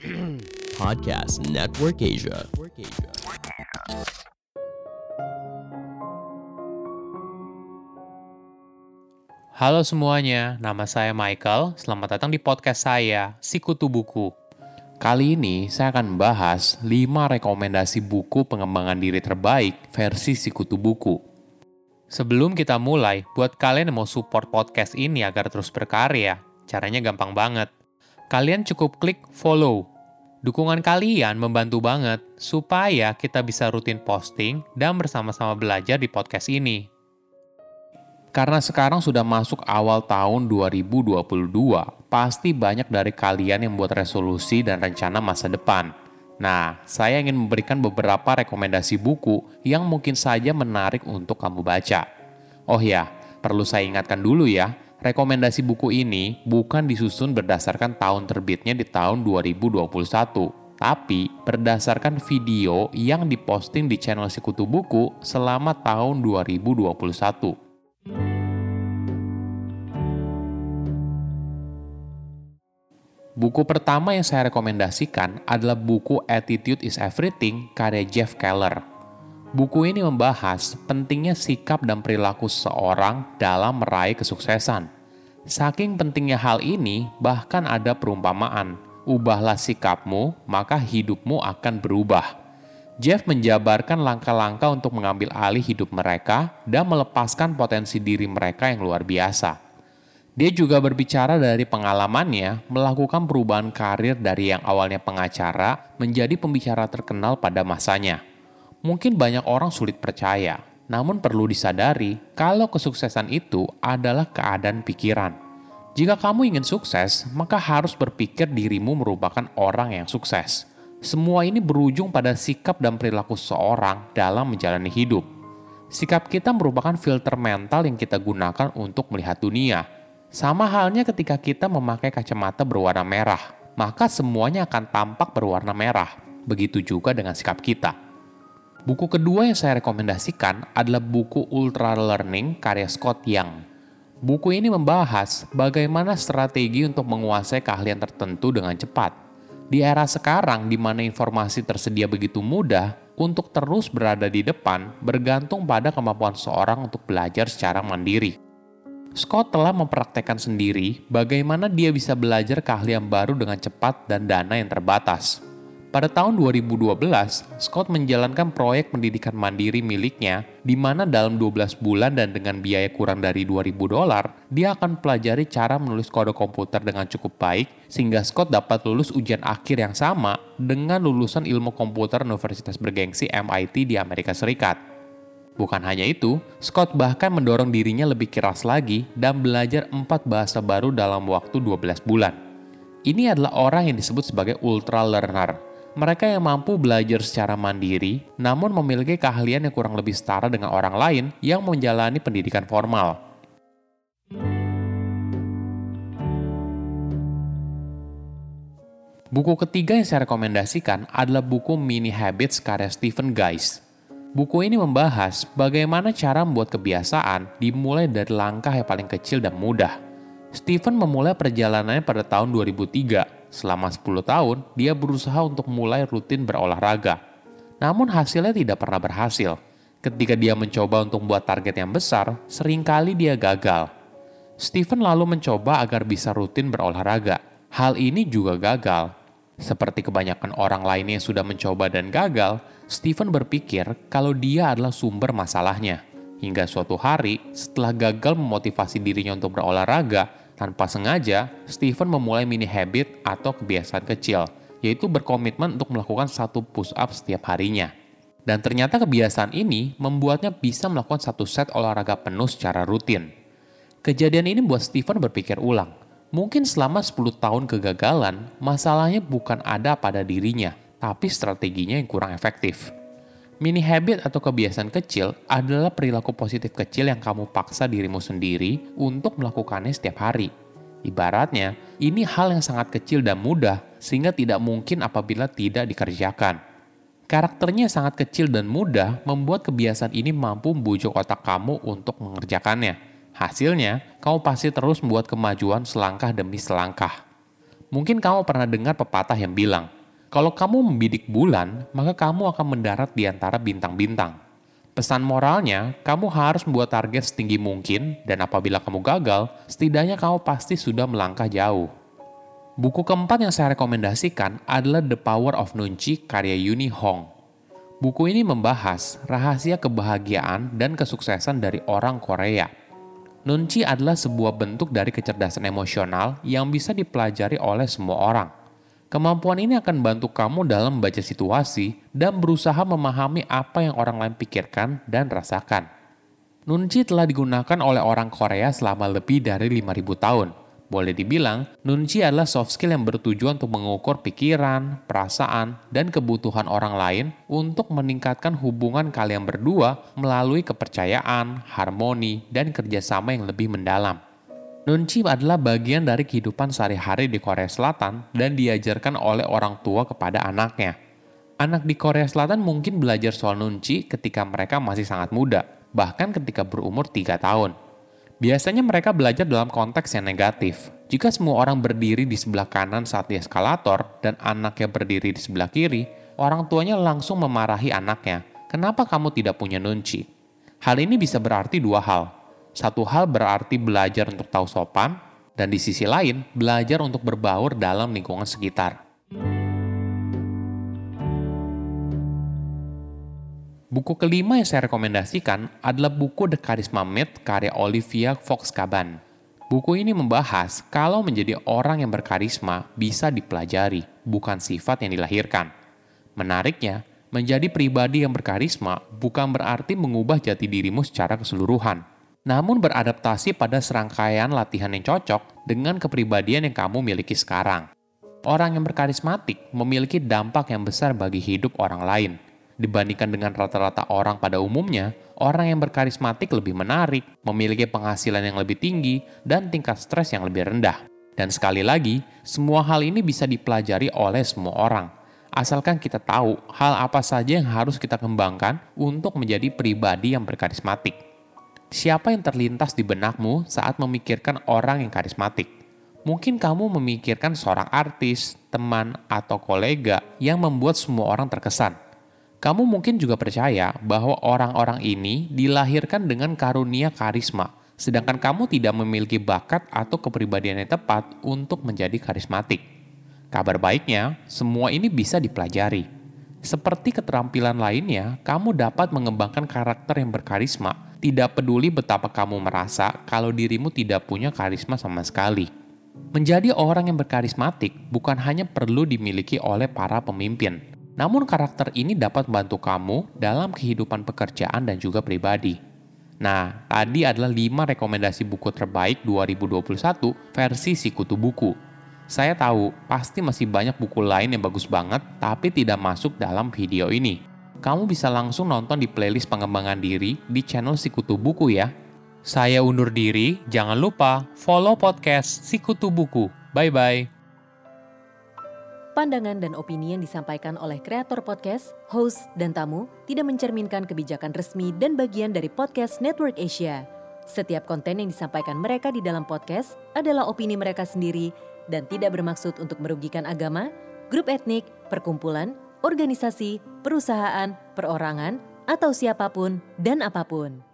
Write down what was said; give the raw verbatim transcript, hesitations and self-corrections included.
Podcast Network Asia. Halo semuanya, nama saya Michael. Selamat datang di podcast saya, Sikutu Buku. Kali ini saya akan membahas lima rekomendasi buku pengembangan diri terbaik versi Sikutu Buku. Sebelum kita mulai, buat kalian yang mau support podcast ini agar terus berkarya, caranya gampang banget. Kalian cukup klik follow. Dukungan kalian membantu banget supaya kita bisa rutin posting dan bersama-sama belajar di podcast ini. Karena sekarang sudah masuk awal tahun dua ribu dua puluh dua, pasti banyak dari kalian yang buat resolusi dan rencana masa depan. Nah, saya ingin memberikan beberapa rekomendasi buku yang mungkin saja menarik untuk kamu baca. Oh ya, perlu saya ingatkan dulu ya, rekomendasi buku ini bukan disusun berdasarkan tahun terbitnya di tahun dua ribu dua puluh satu, tapi berdasarkan video yang diposting di channel Sikutu Buku selama tahun dua ribu dua puluh satu. Buku pertama yang saya rekomendasikan adalah buku Attitude is Everything karya Jeff Keller. Buku ini membahas pentingnya sikap dan perilaku seseorang dalam meraih kesuksesan. Saking pentingnya hal ini, bahkan ada perumpamaan, ubahlah sikapmu, maka hidupmu akan berubah. Jeff menjabarkan langkah-langkah untuk mengambil alih hidup mereka dan melepaskan potensi diri mereka yang luar biasa. Dia juga berbicara dari pengalamannya melakukan perubahan karir dari yang awalnya pengacara menjadi pembicara terkenal pada masanya. Mungkin banyak orang sulit percaya, namun perlu disadari kalau kesuksesan itu adalah keadaan pikiran. Jika kamu ingin sukses, maka harus berpikir dirimu merupakan orang yang sukses. Semua ini berujung pada sikap dan perilaku seseorang dalam menjalani hidup. Sikap kita merupakan filter mental yang kita gunakan untuk melihat dunia. Sama halnya ketika kita memakai kacamata berwarna merah, maka semuanya akan tampak berwarna merah. Begitu juga dengan sikap kita. Buku kedua yang saya rekomendasikan adalah buku Ultra Learning karya Scott Young. Buku ini membahas bagaimana strategi untuk menguasai keahlian tertentu dengan cepat. Di era sekarang di mana informasi tersedia begitu mudah, untuk terus berada di depan bergantung pada kemampuan seorang untuk belajar secara mandiri. Scott telah mempraktekkan sendiri bagaimana dia bisa belajar keahlian baru dengan cepat dan dana yang terbatas. Pada tahun dua ribu dua belas, Scott menjalankan proyek pendidikan mandiri miliknya, di mana dalam dua belas bulan dan dengan biaya kurang dari dua ribu dolar, dia akan pelajari cara menulis kode komputer dengan cukup baik, sehingga Scott dapat lulus ujian akhir yang sama dengan lulusan ilmu komputer universitas bergengsi M I T di Amerika Serikat. Bukan hanya itu, Scott bahkan mendorong dirinya lebih keras lagi dan belajar empat bahasa baru dalam waktu dua belas bulan. Ini adalah orang yang disebut sebagai ultra learner. Mereka yang mampu belajar secara mandiri, namun memiliki keahlian yang kurang lebih setara dengan orang lain yang menjalani pendidikan formal. Buku ketiga yang saya rekomendasikan adalah buku Mini Habits karya Stephen Guise. Buku ini membahas bagaimana cara membuat kebiasaan dimulai dari langkah yang paling kecil dan mudah. Stephen memulai perjalanannya pada tahun dua ribu tiga. Selama sepuluh tahun, dia berusaha untuk mulai rutin berolahraga. Namun hasilnya tidak pernah berhasil. Ketika dia mencoba untuk membuat target yang besar, seringkali dia gagal. Stephen lalu mencoba agar bisa rutin berolahraga. Hal ini juga gagal. Seperti kebanyakan orang lainnya yang sudah mencoba dan gagal, Stephen berpikir kalau dia adalah sumber masalahnya. Hingga suatu hari, setelah gagal memotivasi dirinya untuk berolahraga, tanpa sengaja, Stephen memulai mini habit atau kebiasaan kecil, yaitu berkomitmen untuk melakukan satu push-up setiap harinya. Dan ternyata kebiasaan ini membuatnya bisa melakukan satu set olahraga penuh secara rutin. Kejadian ini membuat Stephen berpikir ulang. Mungkin selama sepuluh tahun kegagalan, masalahnya bukan ada pada dirinya, tapi strateginya yang kurang efektif. Mini habit atau kebiasaan kecil adalah perilaku positif kecil yang kamu paksa dirimu sendiri untuk melakukannya setiap hari. Ibaratnya, ini hal yang sangat kecil dan mudah sehingga tidak mungkin apabila tidak dikerjakan. Karakternya sangat kecil dan mudah membuat kebiasaan ini mampu membujuk otak kamu untuk mengerjakannya. Hasilnya, kamu pasti terus membuat kemajuan selangkah demi selangkah. Mungkin kamu pernah dengar pepatah yang bilang, Kalau kamu membidik bulan, maka kamu akan mendarat di antara bintang-bintang. Pesan moralnya, kamu harus membuat target setinggi mungkin, dan apabila kamu gagal, setidaknya kamu pasti sudah melangkah jauh. Buku keempat yang saya rekomendasikan adalah The Power of Nunchi karya Yuni Hong. Buku ini membahas rahasia kebahagiaan dan kesuksesan dari orang Korea. Nunchi adalah sebuah bentuk dari kecerdasan emosional yang bisa dipelajari oleh semua orang. Kemampuan ini akan membantu kamu dalam membaca situasi dan berusaha memahami apa yang orang lain pikirkan dan rasakan. Nunchi telah digunakan oleh orang Korea selama lebih dari lima ribu tahun. Boleh dibilang, Nunchi adalah soft skill yang bertujuan untuk mengukur pikiran, perasaan, dan kebutuhan orang lain untuk meningkatkan hubungan kalian berdua melalui kepercayaan, harmoni, dan kerjasama yang lebih mendalam. Nunchi adalah bagian dari kehidupan sehari-hari di Korea Selatan dan diajarkan oleh orang tua kepada anaknya. Anak di Korea Selatan mungkin belajar soal Nunchi ketika mereka masih sangat muda, bahkan ketika berumur tiga tahun. Biasanya mereka belajar dalam konteks yang negatif. Jika semua orang berdiri di sebelah kanan saat di eskalator dan anaknya berdiri di sebelah kiri, orang tuanya langsung memarahi anaknya. Kenapa kamu tidak punya Nunchi? Hal ini bisa berarti dua hal. Satu hal berarti belajar untuk tahu sopan, dan di sisi lain, belajar untuk berbaur dalam lingkungan sekitar. Buku kelima yang saya rekomendasikan adalah buku The Charisma Myth karya Olivia Fox-Caban. Buku ini membahas kalau menjadi orang yang berkarisma bisa dipelajari, bukan sifat yang dilahirkan. Menariknya, menjadi pribadi yang berkarisma bukan berarti mengubah jati dirimu secara keseluruhan, namun beradaptasi pada serangkaian latihan yang cocok dengan kepribadian yang kamu miliki sekarang. Orang yang berkarismatik memiliki dampak yang besar bagi hidup orang lain. Dibandingkan dengan rata-rata orang pada umumnya, orang yang berkarismatik lebih menarik, memiliki penghasilan yang lebih tinggi, dan tingkat stres yang lebih rendah. Dan sekali lagi, semua hal ini bisa dipelajari oleh semua orang. Asalkan kita tahu hal apa saja yang harus kita kembangkan untuk menjadi pribadi yang berkarismatik. Siapa yang terlintas di benakmu saat memikirkan orang yang karismatik? Mungkin kamu memikirkan seorang artis, teman, atau kolega yang membuat semua orang terkesan. Kamu mungkin juga percaya bahwa orang-orang ini dilahirkan dengan karunia karisma, sedangkan kamu tidak memiliki bakat atau kepribadian yang tepat untuk menjadi karismatik. Kabar baiknya, semua ini bisa dipelajari. Seperti keterampilan lainnya, kamu dapat mengembangkan karakter yang berkarisma, tidak peduli betapa kamu merasa kalau dirimu tidak punya karisma sama sekali. Menjadi orang yang berkarismatik bukan hanya perlu dimiliki oleh para pemimpin, namun karakter ini dapat membantu kamu dalam kehidupan pekerjaan dan juga pribadi. Nah, tadi adalah lima rekomendasi buku terbaik dua ribu dua puluh satu versi Sikutu Buku. Saya tahu, pasti masih banyak buku lain yang bagus banget, tapi tidak masuk dalam video ini. Kamu bisa langsung nonton di playlist pengembangan diri di channel Sikutu Buku ya. Saya undur diri, jangan lupa follow podcast Sikutu Buku. Bye-bye. Pandangan dan opini yang disampaikan oleh kreator podcast, host, dan tamu tidak mencerminkan kebijakan resmi dan bagian dari Podcast Network Asia. Setiap konten yang disampaikan mereka di dalam podcast adalah opini mereka sendiri dan tidak bermaksud untuk merugikan agama, grup etnik, perkumpulan, organisasi, perusahaan, perorangan, atau siapapun dan apapun.